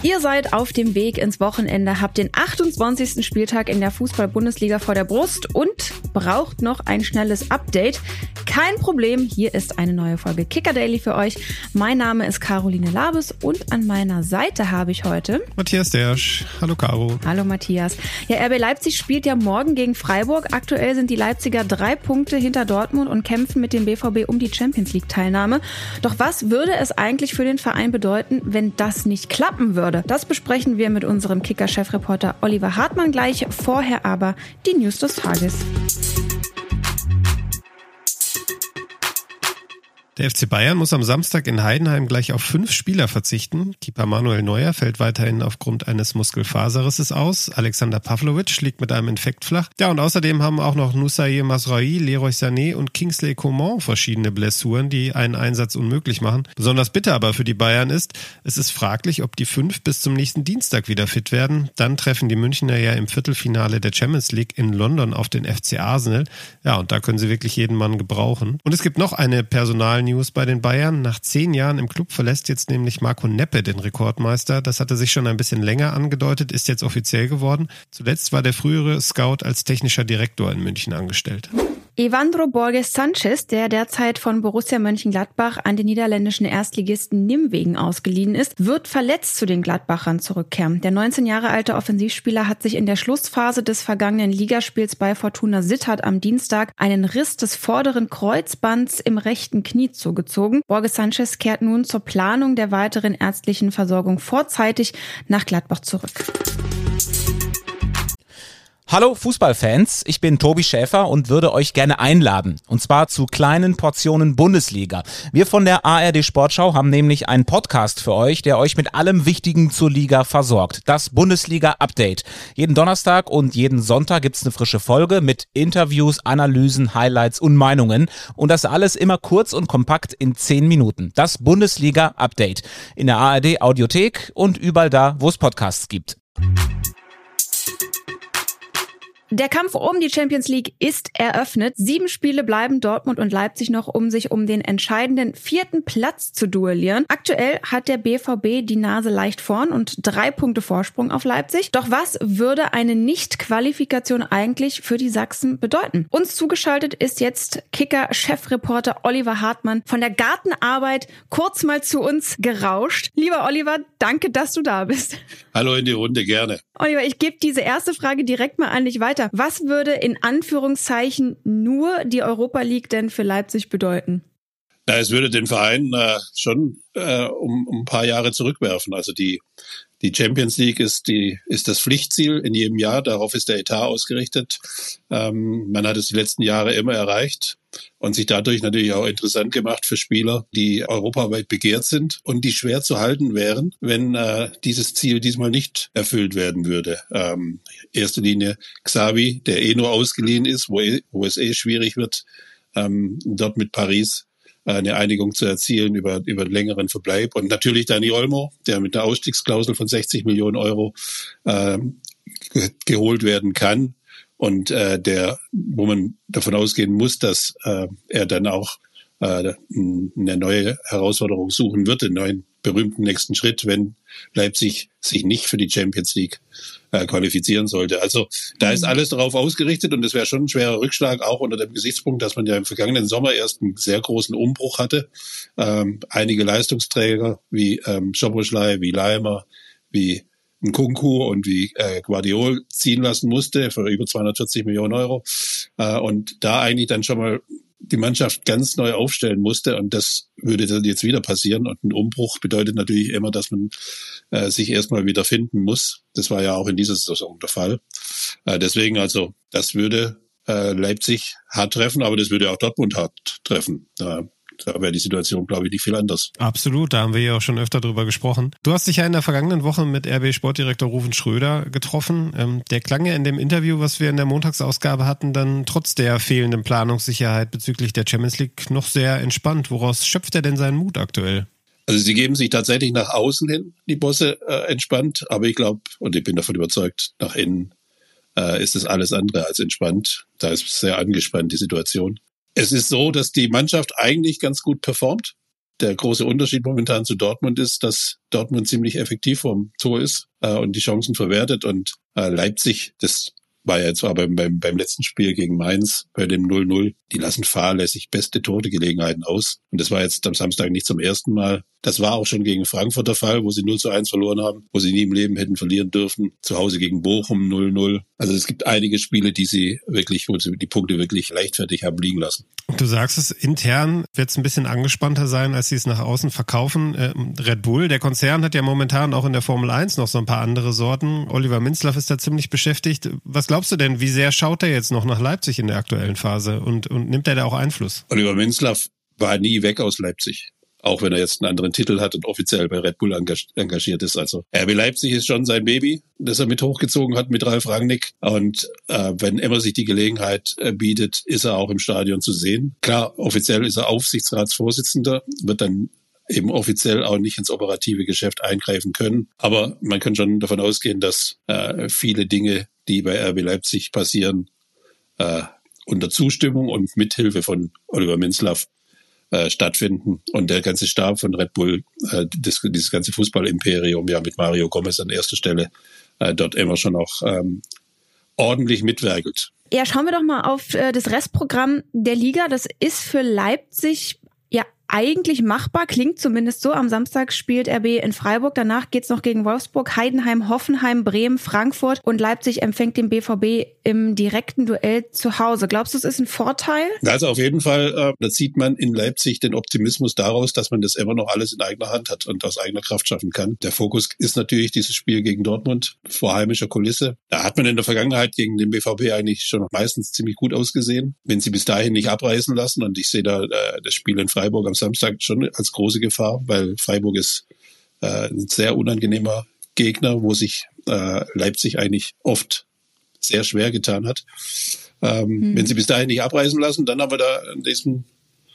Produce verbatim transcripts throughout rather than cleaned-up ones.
Ihr seid auf dem Weg ins Wochenende, habt den achtundzwanzigsten Spieltag in der Fußball-Bundesliga vor der Brust und braucht noch ein schnelles Update. Kein Problem, hier ist eine neue Folge Kicker Daily für euch. Mein Name ist Caroline Labes und an meiner Seite habe ich heute Matthias Dersch. Hallo Caro. Hallo Matthias. Ja, R B Leipzig spielt ja morgen gegen Freiburg. Aktuell sind die Leipziger drei Punkte hinter Dortmund und kämpfen mit dem B V B um die Champions-League-Teilnahme. Doch was würde es eigentlich für den Verein bedeuten, wenn das nicht klappen würde? Das besprechen wir mit unserem Kicker-Chefreporter Oliver Hartmann gleich. Vorher aber die News des Tages. Der F C Bayern muss am Samstag in Heidenheim gleich auf fünf Spieler verzichten. Keeper Manuel Neuer fällt weiterhin aufgrund eines Muskelfaserrisses aus. Alexander Pavlovic liegt mit einem Infekt flach. Ja, und außerdem haben auch noch Noussair Mazraoui, Leroy Sané und Kingsley Coman verschiedene Blessuren, die einen Einsatz unmöglich machen. Besonders bitter aber für die Bayern ist, es ist fraglich, ob die fünf bis zum nächsten Dienstag wieder fit werden. Dann treffen die Münchner ja im Viertelfinale der Champions League in London auf den F C Arsenal. Ja, und da können sie wirklich jeden Mann gebrauchen. Und es gibt noch eine Personal News bei den Bayern. Nach zehn Jahren im Club verlässt jetzt nämlich Marco Neppe den Rekordmeister. Das hatte sich schon ein bisschen länger angedeutet, ist jetzt offiziell geworden. Zuletzt war der frühere Scout als technischer Direktor in München angestellt. Evandro Borges Sanchez, der derzeit von Borussia Mönchengladbach an den niederländischen Erstligisten Nimwegen ausgeliehen ist, wird verletzt zu den Gladbachern zurückkehren. Der neunzehn Jahre alte Offensivspieler hat sich in der Schlussphase des vergangenen Ligaspiels bei Fortuna Sittard am Dienstag einen Riss des vorderen Kreuzbands im rechten Knie zugezogen. Borges Sanchez kehrt nun zur Planung der weiteren ärztlichen Versorgung vorzeitig nach Gladbach zurück. Hallo Fußballfans, ich bin Tobi Schäfer und würde euch gerne einladen. Und zwar zu kleinen Portionen Bundesliga. Wir von der A R D Sportschau haben nämlich einen Podcast für euch, der euch mit allem Wichtigen zur Liga versorgt. Das Bundesliga-Update. Jeden Donnerstag und jeden Sonntag gibt's eine frische Folge mit Interviews, Analysen, Highlights und Meinungen. Und das alles immer kurz und kompakt in zehn Minuten. Das Bundesliga-Update. In der A R D Audiothek und überall da, wo es Podcasts gibt. Der Kampf um die Champions League ist eröffnet. Sieben Spiele bleiben Dortmund und Leipzig noch, um sich um den entscheidenden vierten Platz zu duellieren. Aktuell hat der B V B die Nase leicht vorn und drei Punkte Vorsprung auf Leipzig. Doch was würde eine Nicht-Qualifikation eigentlich für die Sachsen bedeuten? Uns zugeschaltet ist jetzt Kicker-Chefreporter Oliver Hartmann von der Gartenarbeit kurz mal zu uns gerauscht. Lieber Oliver, danke, dass du da bist. Hallo in die Runde, gerne. Oliver, ich gebe diese erste Frage direkt mal an dich weiter. Was würde in Anführungszeichen nur die Europa League denn für Leipzig bedeuten? Na, es würde den Verein äh, schon äh, um, um ein paar Jahre zurückwerfen. Also die die Champions League ist die ist das Pflichtziel in jedem Jahr. Darauf ist der Etat ausgerichtet. Ähm, man hat es die letzten Jahre immer erreicht und sich dadurch natürlich auch interessant gemacht für Spieler, die europaweit begehrt sind und die schwer zu halten wären, wenn äh, dieses Ziel diesmal nicht erfüllt werden würde. Ähm, erster Linie Xavi, der eh nur ausgeliehen ist, wo, eh, wo es eh schwierig wird, ähm, dort mit Paris eine Einigung zu erzielen über über einen längeren Verbleib. Und natürlich Dani Olmo, der mit einer Ausstiegsklausel von sechzig Millionen Euro äh, geholt werden kann und äh, der, wo man davon ausgehen muss, dass äh, er dann auch äh, eine neue Herausforderung suchen wird, einen neuen berühmten nächsten Schritt, wenn Leipzig sich nicht für die Champions League äh, qualifizieren sollte. Also da ist alles darauf ausgerichtet und es wäre schon ein schwerer Rückschlag, auch unter dem Gesichtspunkt, dass man ja im vergangenen Sommer erst einen sehr großen Umbruch hatte. Ähm, einige Leistungsträger wie ähm, Szoboszlai, wie Leimer, wie Nkunku und wie äh, Guardiol ziehen lassen musste für über zweihundertvierzig Millionen Euro. Äh, und da eigentlich dann schon mal die Mannschaft ganz neu aufstellen musste und das würde dann jetzt wieder passieren und ein Umbruch bedeutet natürlich immer, dass man äh, sich erstmal wieder finden muss. Das war ja auch in dieser Saison der Fall. Äh, deswegen also, das würde äh, Leipzig hart treffen, aber das würde auch Dortmund hart treffen. Äh, Da wäre die Situation, glaube ich, nicht viel anders. Absolut, da haben wir ja auch schon öfter drüber gesprochen. Du hast dich ja in der vergangenen Woche mit R B-Sportdirektor Ruven Schröder getroffen. Ähm, der klang ja in dem Interview, was wir in der Montagsausgabe hatten, dann trotz der fehlenden Planungssicherheit bezüglich der Champions League noch sehr entspannt. Woraus schöpft er denn seinen Mut aktuell? Also sie geben sich tatsächlich nach außen hin, die Bosse, äh, entspannt. Aber ich glaube, und ich bin davon überzeugt, nach innen äh, ist es alles andere als entspannt. Da ist sehr angespannt, die Situation. Es ist so, dass die Mannschaft eigentlich ganz gut performt. Der große Unterschied momentan zu Dortmund ist, dass Dortmund ziemlich effektiv vorm Tor ist äh, und die Chancen verwertet und äh, Leipzig, das war ja zwar beim, beim, beim letzten Spiel gegen Mainz, bei dem null null, die lassen fahrlässig beste Torgelegenheiten aus. Und das war jetzt am Samstag nicht zum ersten Mal. Das war auch schon gegen Frankfurt der Fall, wo sie null zu eins verloren haben, wo sie nie im Leben hätten verlieren dürfen. Zu Hause gegen Bochum null null. Also es gibt einige Spiele, die sie wirklich, wo sie die Punkte wirklich leichtfertig haben liegen lassen. Du sagst es, intern wird es ein bisschen angespannter sein, als sie es nach außen verkaufen. Äh, Red Bull, der Konzern, hat ja momentan auch in der Formel eins noch so ein paar andere Sorten. Oliver Minzlaff ist da ziemlich beschäftigt. Was glaubst du denn, wie sehr schaut er jetzt noch nach Leipzig in der aktuellen Phase und, und nimmt er da auch Einfluss? Oliver Minzlaff war nie weg aus Leipzig. Auch wenn er jetzt einen anderen Titel hat und offiziell bei Red Bull engagiert ist. Also R B Leipzig ist schon sein Baby, das er mit hochgezogen hat mit Ralf Rangnick. Und äh, wenn immer sich die Gelegenheit äh, bietet, ist er auch im Stadion zu sehen. Klar, offiziell ist er Aufsichtsratsvorsitzender, wird dann eben offiziell auch nicht ins operative Geschäft eingreifen können. Aber man kann schon davon ausgehen, dass äh, viele Dinge, die bei R B Leipzig passieren, äh, unter Zustimmung und Mithilfe von Oliver Minzlaff Äh, stattfinden und der ganze Stab von Red Bull, äh, das, dieses ganze Fußballimperium, ja mit Mario Gomez an erster Stelle, äh, dort immer schon auch ähm, ordentlich mitwerkelt. Ja, schauen wir doch mal auf äh, das Restprogramm der Liga. Das ist für Leipzig ja eigentlich machbar, klingt zumindest so. Am Samstag spielt R B in Freiburg, danach geht's noch gegen Wolfsburg, Heidenheim, Hoffenheim, Bremen, Frankfurt und Leipzig empfängt den B V B im direkten Duell zu Hause. Glaubst du, es ist ein Vorteil? Also auf jeden Fall, äh, da sieht man in Leipzig den Optimismus daraus, dass man das immer noch alles in eigener Hand hat und aus eigener Kraft schaffen kann. Der Fokus ist natürlich dieses Spiel gegen Dortmund vor heimischer Kulisse. Da hat man in der Vergangenheit gegen den B V B eigentlich schon meistens ziemlich gut ausgesehen, wenn sie bis dahin nicht abreißen lassen. Und ich sehe da äh, das Spiel in Freiburg am Samstag schon als große Gefahr, weil Freiburg ist äh, ein sehr unangenehmer Gegner, wo sich äh, Leipzig eigentlich oft sehr schwer getan hat. Ähm, mhm. Wenn sie bis dahin nicht abreißen lassen, dann haben wir da an diesem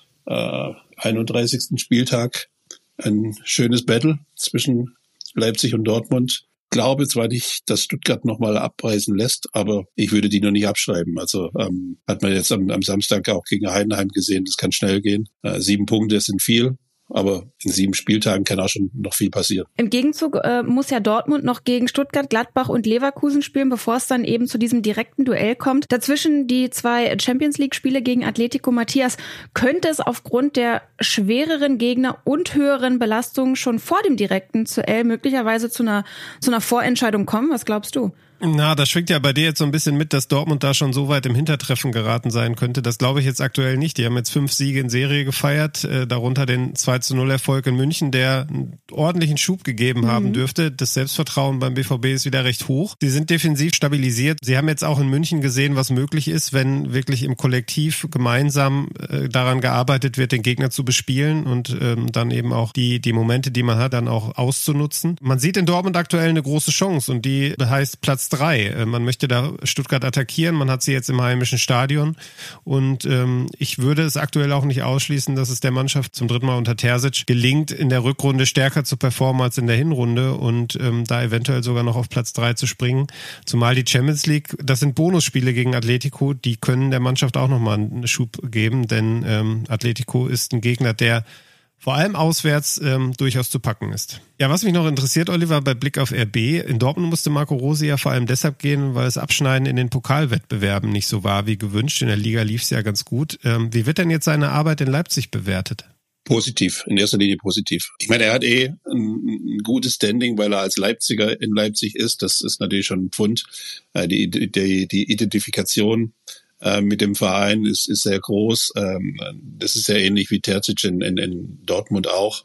äh, einunddreißigsten Spieltag ein schönes Battle zwischen Leipzig und Dortmund. Ich glaube zwar nicht, dass Stuttgart nochmal abreißen lässt, aber ich würde die noch nicht abschreiben. Also ähm, hat man jetzt am, am Samstag auch gegen Heidenheim gesehen, das kann schnell gehen. Äh, sieben Punkte sind viel. Aber in sieben Spieltagen kann auch schon noch viel passieren. Im Gegenzug äh, muss ja Dortmund noch gegen Stuttgart, Gladbach und Leverkusen spielen, bevor es dann eben zu diesem direkten Duell kommt. Dazwischen die zwei Champions-League-Spiele gegen Atletico. Matthias, könnte es aufgrund der schwereren Gegner und höheren Belastungen schon vor dem direkten Duell möglicherweise zu einer, zu einer Vorentscheidung kommen? Was glaubst du? Na, das schwingt ja bei dir jetzt so ein bisschen mit, dass Dortmund da schon so weit im Hintertreffen geraten sein könnte. Das glaube ich jetzt aktuell nicht. Die haben jetzt fünf Siege in Serie gefeiert, äh, darunter den zwei zu null Erfolg in München, der einen ordentlichen Schub gegeben haben mhm. dürfte. Das Selbstvertrauen beim B V B ist wieder recht hoch. Sie sind defensiv stabilisiert. Sie haben jetzt auch in München gesehen, was möglich ist, wenn wirklich im Kollektiv gemeinsam äh, daran gearbeitet wird, den Gegner zu bespielen und ähm, dann eben auch die, die Momente, die man hat, dann auch auszunutzen. Man sieht in Dortmund aktuell eine große Chance und die heißt Platz drei. Man möchte da Stuttgart attackieren, man hat sie jetzt im heimischen Stadion und ähm, ich würde es aktuell auch nicht ausschließen, dass es der Mannschaft zum dritten Mal unter Terzic gelingt, in der Rückrunde stärker zu performen als in der Hinrunde und ähm, da eventuell sogar noch auf Platz drei zu springen. Zumal die Champions League, das sind Bonusspiele gegen Atletico, die können der Mannschaft auch nochmal einen Schub geben, denn ähm, Atletico ist ein Gegner, der vor allem auswärts ähm, durchaus zu packen ist. Ja, was mich noch interessiert, Oliver, bei Blick auf R B, in Dortmund musste Marco Rose ja vor allem deshalb gehen, weil das Abschneiden in den Pokalwettbewerben nicht so war wie gewünscht. In der Liga lief es ja ganz gut. Ähm, wie wird denn jetzt seine Arbeit in Leipzig bewertet? Positiv, in erster Linie positiv. Ich meine, er hat eh ein, ein gutes Standing, weil er als Leipziger in Leipzig ist. Das ist natürlich schon ein Pfund. Äh, die, die, die Identifikation mit dem Verein ist, ist sehr groß. Das ist sehr ähnlich wie Terzic in, in, in Dortmund auch.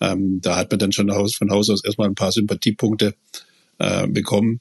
Da hat man dann schon von Haus aus erstmal ein paar Sympathiepunkte bekommen.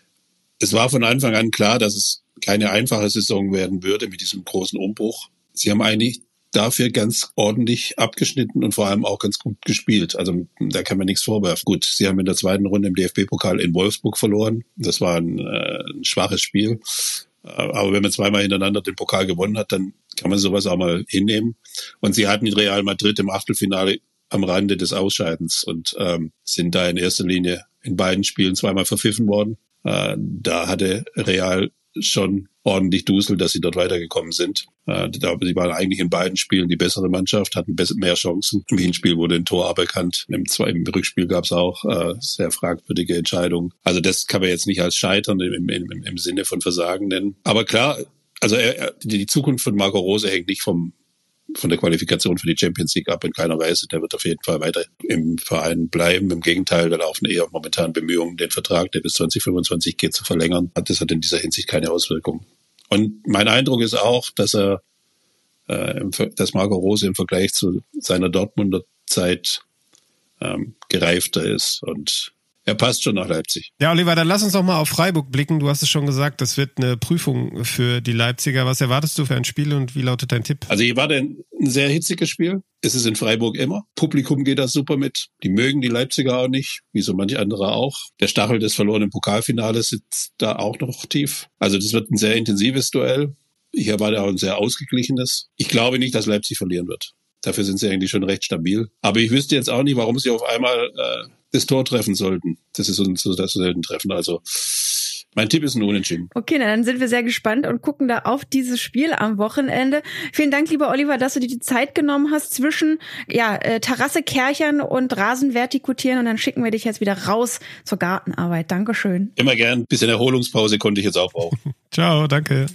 Es war von Anfang an klar, dass es keine einfache Saison werden würde mit diesem großen Umbruch. Sie haben eigentlich dafür ganz ordentlich abgeschnitten und vor allem auch ganz gut gespielt. Also da kann man nichts vorwerfen. Gut, sie haben in der zweiten Runde im D F B-Pokal in Wolfsburg verloren. Das war ein, ein schwaches Spiel. Aber wenn man zweimal hintereinander den Pokal gewonnen hat, dann kann man sowas auch mal hinnehmen. Und sie hatten Real Madrid im Achtelfinale am Rande des Ausscheidens und ähm, sind da in erster Linie in beiden Spielen zweimal verpfiffen worden. Äh, da hatte Real schon ordentlich Dusel, dass sie dort weitergekommen sind. Äh, sie waren eigentlich in beiden Spielen die bessere Mannschaft, hatten mehr Chancen. Im Hinspiel wurde ein Tor aberkannt. Im, im Rückspiel gab es auch äh, sehr fragwürdige Entscheidungen. Also das kann man jetzt nicht als Scheitern im, im, im Sinne von Versagen nennen. Aber klar, also er, die Zukunft von Marco Rose hängt nicht vom von der Qualifikation für die Champions League ab, in keiner Weise. Der wird auf jeden Fall weiter im Verein bleiben. Im Gegenteil, da laufen eher momentan Bemühungen, den Vertrag, der bis zwanzig fünfundzwanzig geht, zu verlängern. Das hat in dieser Hinsicht keine Auswirkungen. Und mein Eindruck ist auch, dass er, äh, dass Marco Rose im Vergleich zu seiner Dortmunder Zeit ähm, gereifter ist und er passt schon nach Leipzig. Ja, Oliver, dann lass uns doch mal auf Freiburg blicken. Du hast es schon gesagt, das wird eine Prüfung für die Leipziger. Was erwartest du für ein Spiel und wie lautet dein Tipp? Also hier war ein sehr hitziges Spiel. Es ist in Freiburg immer. Publikum geht da super mit. Die mögen die Leipziger auch nicht, wie so manche andere auch. Der Stachel des verlorenen Pokalfinales sitzt da auch noch tief. Also das wird ein sehr intensives Duell. Hier war da auch ein sehr ausgeglichenes. Ich glaube nicht, dass Leipzig verlieren wird. Dafür sind sie eigentlich schon recht stabil. Aber ich wüsste jetzt auch nicht, warum sie auf einmal äh, das Tor treffen sollten. Das ist uns so das selten treffen. Also mein Tipp ist ein Unentschieden. Okay, na, dann sind wir sehr gespannt und gucken da auf dieses Spiel am Wochenende. Vielen Dank, lieber Oliver, dass du dir die Zeit genommen hast zwischen ja äh, Terrasse kärchern und Rasen vertikutieren und dann schicken wir dich jetzt wieder raus zur Gartenarbeit. Dankeschön. Immer gern. Ein bisschen Erholungspause konnte ich jetzt auch brauchen. Ciao, danke.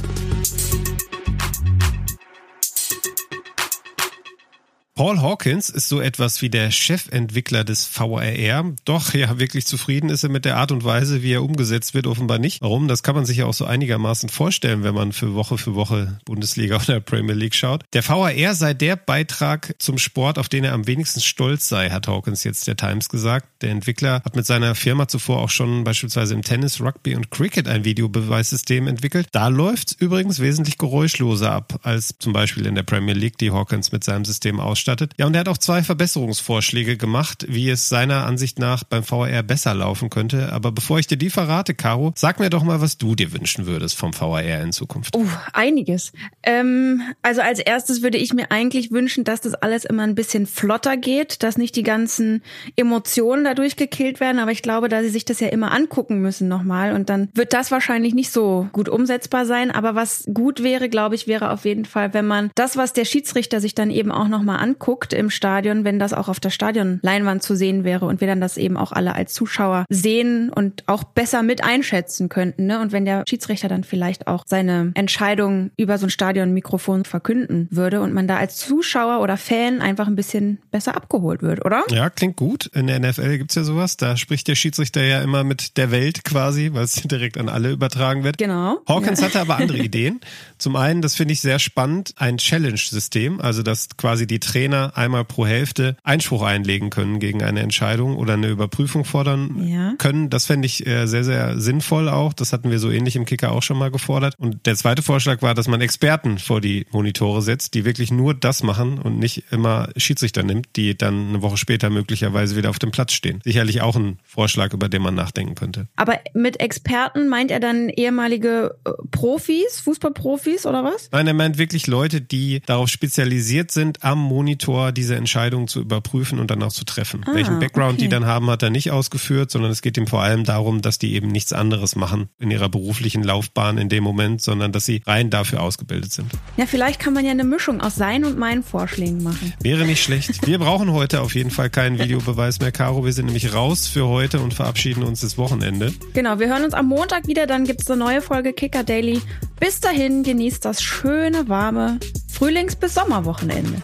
Paul Hawkins ist so etwas wie der Chefentwickler des V R R. Doch, ja, wirklich zufrieden ist er mit der Art und Weise, wie er umgesetzt wird, offenbar nicht. Warum? Das kann man sich ja auch so einigermaßen vorstellen, wenn man für Woche für Woche Bundesliga oder Premier League schaut. Der V R R sei der Beitrag zum Sport, auf den er am wenigsten stolz sei, hat Hawkins jetzt der Times gesagt. Der Entwickler hat mit seiner Firma zuvor auch schon beispielsweise im Tennis, Rugby und Cricket ein Videobeweissystem entwickelt. Da läuft's übrigens wesentlich geräuschloser ab, als zum Beispiel in der Premier League, die Hawkins mit seinem System ausstattet. Ja, und er hat auch zwei Verbesserungsvorschläge gemacht, wie es seiner Ansicht nach beim V R R besser laufen könnte. Aber bevor ich dir die verrate, Caro, sag mir doch mal, was du dir wünschen würdest vom V R R in Zukunft. Uh, einiges. Ähm, also als erstes würde ich mir eigentlich wünschen, dass das alles immer ein bisschen flotter geht, dass nicht die ganzen Emotionen dadurch gekillt werden. Aber ich glaube, da sie sich das ja immer angucken müssen nochmal und dann wird das wahrscheinlich nicht so gut umsetzbar sein. Aber was gut wäre, glaube ich, wäre auf jeden Fall, wenn man das, was der Schiedsrichter sich dann eben auch nochmal anguckt, guckt im Stadion, wenn das auch auf der Stadionleinwand zu sehen wäre und wir dann das eben auch alle als Zuschauer sehen und auch besser mit einschätzen könnten, ne? Und wenn der Schiedsrichter dann vielleicht auch seine Entscheidung über so ein Stadionmikrofon verkünden würde und man da als Zuschauer oder Fan einfach ein bisschen besser abgeholt wird, oder? Ja, klingt gut. In der N F L gibt's ja sowas. Da spricht der Schiedsrichter ja immer mit der Welt quasi, weil es direkt an alle übertragen wird. Genau. Hawkins ja. hatte aber andere Ideen. Zum einen, das finde ich sehr spannend, ein Challenge-System, also dass quasi die Trainer einmal pro Hälfte Einspruch einlegen können gegen eine Entscheidung oder eine Überprüfung fordern ja. können. Das fände ich sehr, sehr sinnvoll auch. Das hatten wir so ähnlich im Kicker auch schon mal gefordert. Und der zweite Vorschlag war, dass man Experten vor die Monitore setzt, die wirklich nur das machen und nicht immer Schiedsrichter nimmt, die dann eine Woche später möglicherweise wieder auf dem Platz stehen. Sicherlich auch ein Vorschlag, über den man nachdenken könnte. Aber mit Experten meint er dann ehemalige Profis, Fußballprofis oder was? Nein, er meint wirklich Leute, die darauf spezialisiert sind, am Monitor diese Entscheidung zu überprüfen und dann auch zu treffen. Ah, Welchen Background okay. die dann haben, hat er nicht ausgeführt, sondern es geht ihm vor allem darum, dass die eben nichts anderes machen in ihrer beruflichen Laufbahn in dem Moment, sondern dass sie rein dafür ausgebildet sind. Ja, vielleicht kann man ja eine Mischung aus seinen und meinen Vorschlägen machen. Wäre nicht schlecht. Wir brauchen heute auf jeden Fall keinen Videobeweis mehr, Caro. Wir sind nämlich raus für heute und verabschieden uns das Wochenende. Genau, wir hören uns am Montag wieder, dann gibt es eine neue Folge Kicker Daily. Bis dahin, genießt das schöne, warme Frühlings- bis Sommerwochenende.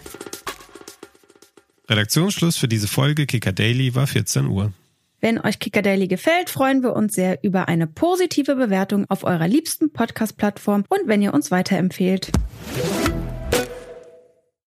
Redaktionsschluss für diese Folge Kicker Daily war vierzehn Uhr. Wenn euch Kicker Daily gefällt, freuen wir uns sehr über eine positive Bewertung auf eurer liebsten Podcast-Plattform und wenn ihr uns weiterempfehlt.